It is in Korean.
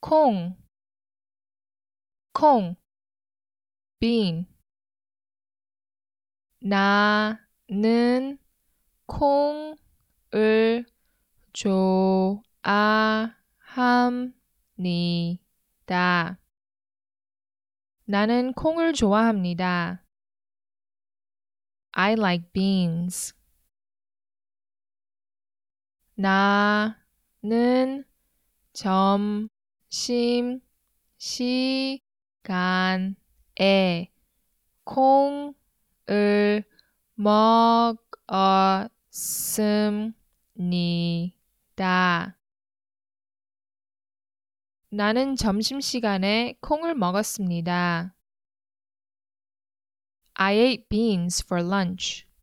콩, 콩, bean. 나는 콩을 좋아합니다. 나는 콩을 좋아합니다. I like beans. 나는 점심 시간에 콩을 먹었습니다. 나는 점심시간에 콩을 먹었습니다. I ate beans for lunch.